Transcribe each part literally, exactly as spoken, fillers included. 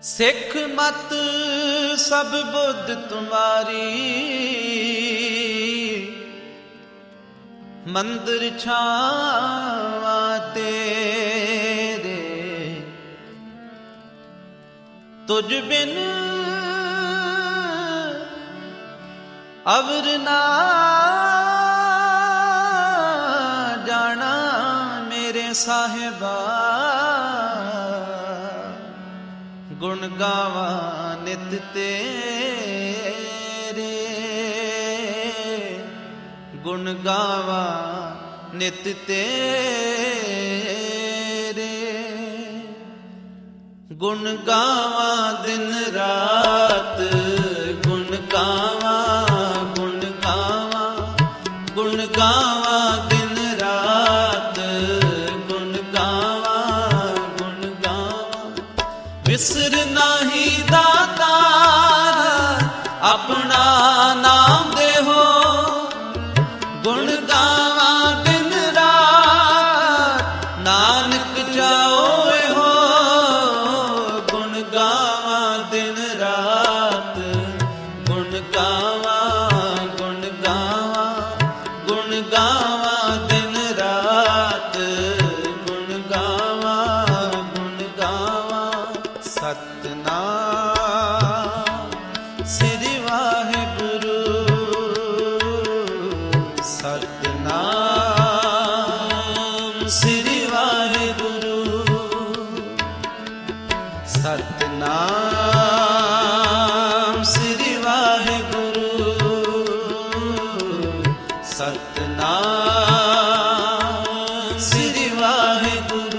सिख मत सब बुद्ध तुम्हारी, मंदिर छावा तेरे। तुझ बिन अवर ना जाना मेरे साहिबा, गुण गावा नित तेरे। गुण गावा नित तेरे। गुण गावा दिन रात, गुण गावा गुण गावा गुण गावा दिन रात, गुण गावा गुण गावा। विसर नाही दातार अपना नाम देहो, गुण गावा दिन रात नानक जाओ हो। गुण गावा दिन रात, गुण गावा गुण गावा गुण गावा दिन रात, गुण गावा गुण गावा। सतनाम श्री वाहिगुरु, सतनाम श्री वाहिगुरु, सतनाम श्री वाहिगुरु, सतनाम श्री वाहिगुरु।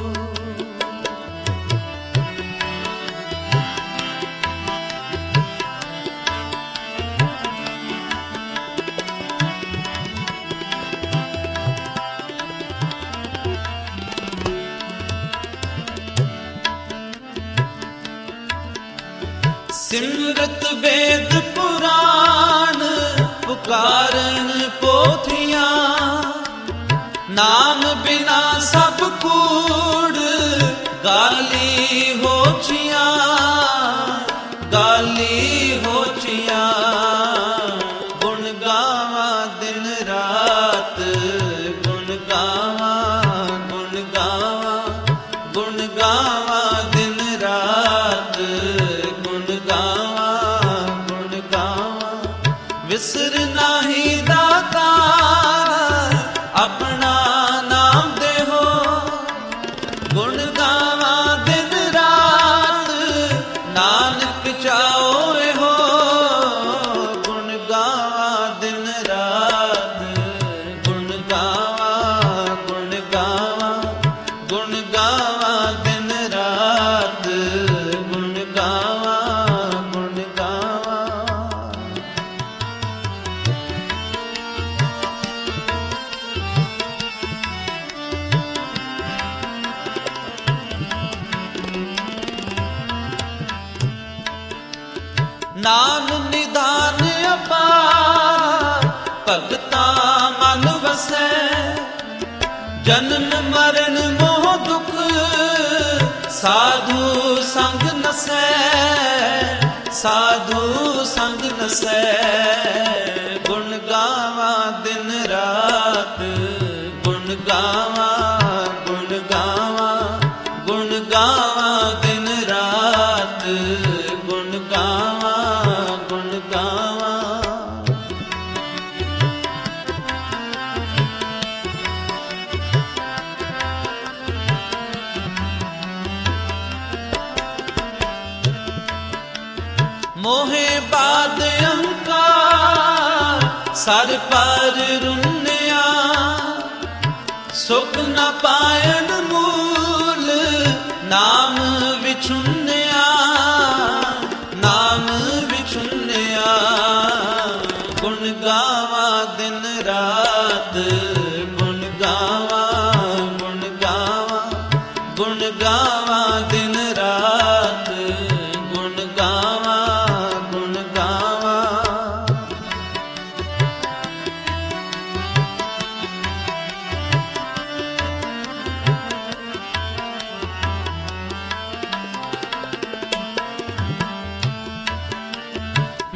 सिमरत वेद पुराण पुकारन पोथियां, नाम बिना सब कूड़ गाली होचियां, गाली होचियां। गुण गावा दिन रात, गुण गावा गुण गावा गुण गावा दिन रात, गुण गावा गुण गावा। विसर नाही दातार अपना नाम देहो, गुण गावा दिन रात नानक चाओ हो। गुण गावा दिन रात, गुण गावा गुण गावा गुण गावा दिन रात, गुण गावा गुण गावा। नाम निदान अपार भगता मन वसै, जन्म मरण मोह दुख साधु संग नसै, साधु संग नसै। गुण गावा दिन रात, गुण गावा गुण गावा गुण गावा दिन रात, गुण गावा गुण गावा। मोहे बाद अहंकार सर पर रुन्निया, सुख न पायन मूल नाम विछुन्निया, नाम विछुन्निया। गुण गावा दिन रात, गुण गावा गुण गावा गुण गावा दिन रात, गुण गावा गुण गावा।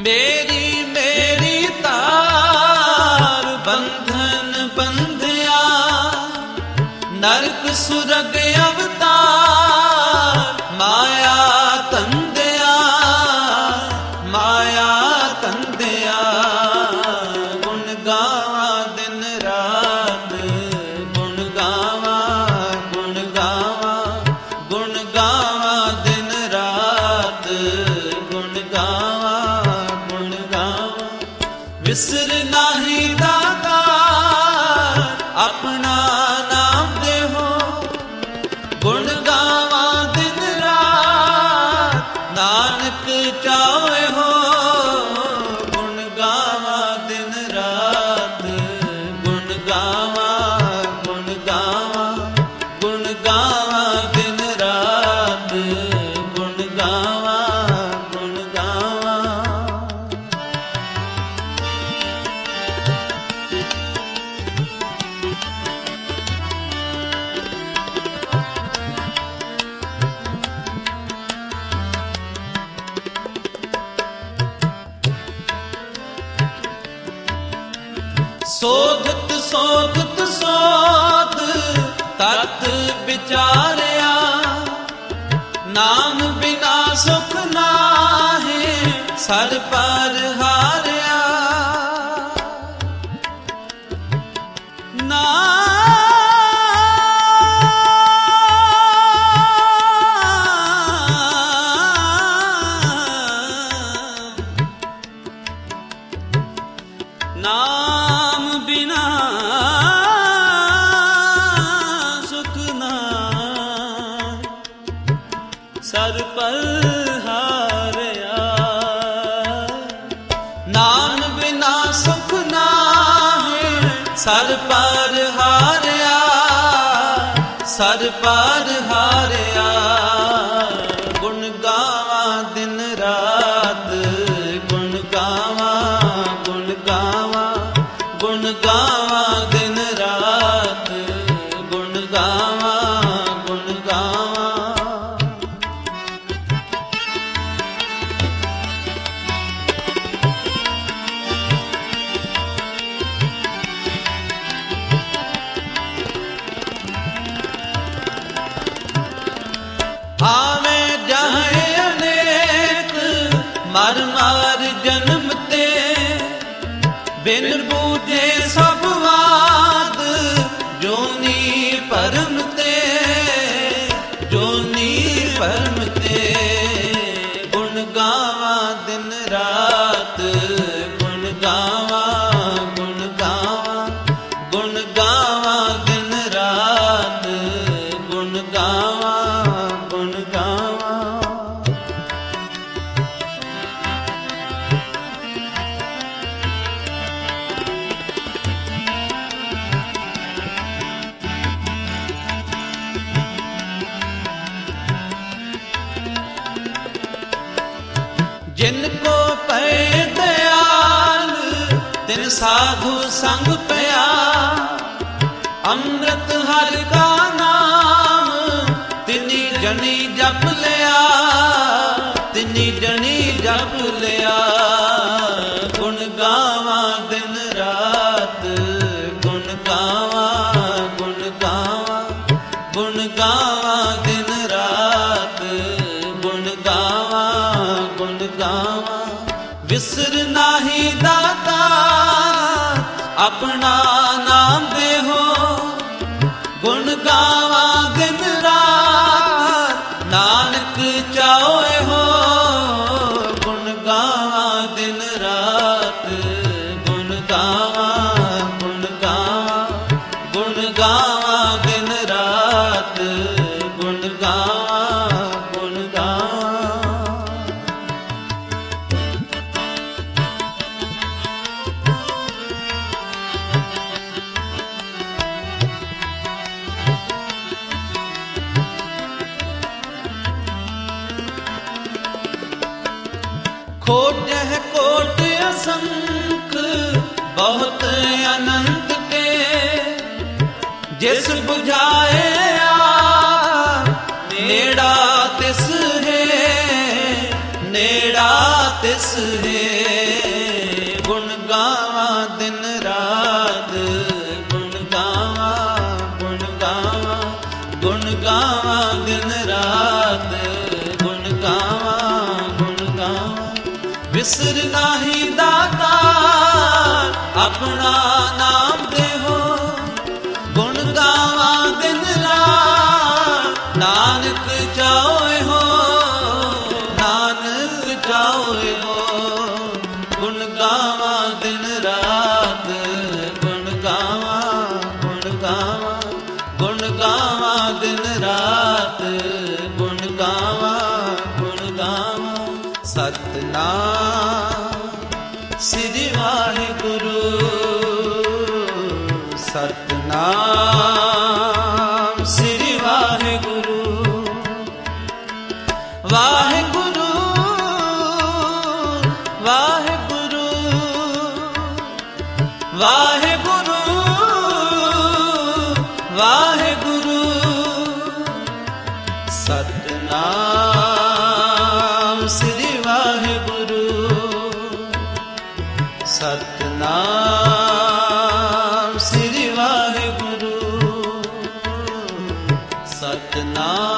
ਮੇਰੀ ਮੇਰੀ ਤਾਰ ਬੰਧਨ ਬੰਧਿਆ, ਨਰਕ ਸੁਰਗ ਅਵਤਾਰ ਮਾਇਆ ਤੰਦਿਆ, ਮਾਇਆ ਤੰਦਿਆ। ਗੁਣ ਗਾਵਾਂ ਦਿਨ ਰਾਤ, ਗੁਣ ਗਾਵਾਂ ਗੁਣ ਗਾਵਾਂ, ਗੁਣ ਗਾਵਾਂ ਦਿਨ ਰਾਤ, ਗੁਣ ਗਾਵਾਂ ਗੁਣ ਗਾਵਾਂ। ਵਿਸਰ ਨਾਹੀ ਦਾਤਾ ਆਪਣਾ ਨਾਮ ਦੇਹੋ, ਗੁਣ ਗਾਵਾਂ ਦਿਨ ਰਾਤ ਨਾਨਕ ਚਾਹੇ ਹੋ। ਗੁਣ ਗਾਵਾਂ ਦਿਨ ਰਾਤ, ਗੁਣ ਗਾਵਾਂ ਗੁਣ ਗਾਵਾਂ, ਗੁਣ ਗਾਵਾਂ ਦਿਨ ਰਾਤ, ਗੁਣ ਗਾਵਾਂ ਗੁਣ ਗਾਵਾਂ। ਸੋਧਤ ਸੋਧਤ ਸੋਧ ਤਤ ਵਿਚਾਰਿਆ, ਨਾਮ ਬਿਨਾ ਸੁਖ ਨਾਹੀਂ ਸਰ ਪਰ ਹਾਰਿਆ। ਨਾਮ ਬਿਨਾ ਸੁਖ ਨਾਹੀਂ ਸਰ ਪਰ ਹਾਰਿਆ। ਨਾਮ ਬਿਨਾ ਸੁਖ ਨਾਹੀਂ ਸਰ ਪਰ ਹਾਰਿਆ, ਸਰ ਪਰ ਹਾਰਿਆ। ਗੁਣ ਗਾਵਾਂ ਦਿਨ ਰਾਤ, ਗੁਣ ਗਾਵਾਂ ਗੁਣ ਗਾਵਾਂ, ਗੁਣ ਗਾਵਾਂ ਦਿਨ ਰਾਤ, ਗੁਣ ਗਾਵਾਂ ਗੁਣ ਗਾਵਾਂ। ਆਵੇਂ ਜਾਹੇ ਅਨੇਕ ਮਰ ਮਰ ਜਨਮ ਤੇ, ਬਿਨ ਬੂਝੇ ਸਭ ਵਾਦ ਜੋਨੀ ਭਰਮ ਤੇ, ਜੋਨੀ ਭਰਮ ਤੇ। ਗੁਣ ਗਾਵਾਂ ਦਿਨ ਰਾਤ, ਗੁਣ ਗਾਵਾਂ ਗੁਣ ਗਾਵਾਂ, ਗੁਣ ਗਾਵਾਂ ਦਿਨ ਰਾਤ, ਗੁਣ ਗਾਵਾਂ ਗੁਣ ਗਾਵਾਂ। जिन को पै दयाल तिन साधु संग पया, अमृत हर का नाम तिनी जनी जप लिया, तिनी जनी जप लिया। गुण गावां दिन रात, गुण गावां गुण गावां, गुण गावां दिन रात, गुण गावां गुण गावां। विसर नाही दाता अपना नाम देहो, गुण गावां दिन रात नानक चाहे हो। गुण गावां दिन रात, गुण गावां गुण गावां, गुण गावां दिन रात, गुण गावां गुण गावां। खोजह कोट असंख बहुत अनंत के, जिस बुझाए नेड़ा तिस है, नेड़ा तिस है। बिसर नाही दाता अपना नाम देहो गुण गावा दिन रात नानक जाओए हो नानक जाओए हो गुण गावा दिन रात गुण गावा गुण गावा गुण गावा दिन रात गुण गावा गुण गावा सतनाम श्री वाहिगुरु सतनाम श्री वाहिगुरु वाहिगुरु वाहिगुरु वाहिगुरु वाहिगुरु सतनाम श्री वाहिगुरु सतनाम श्री वाहिगुरु सतनाम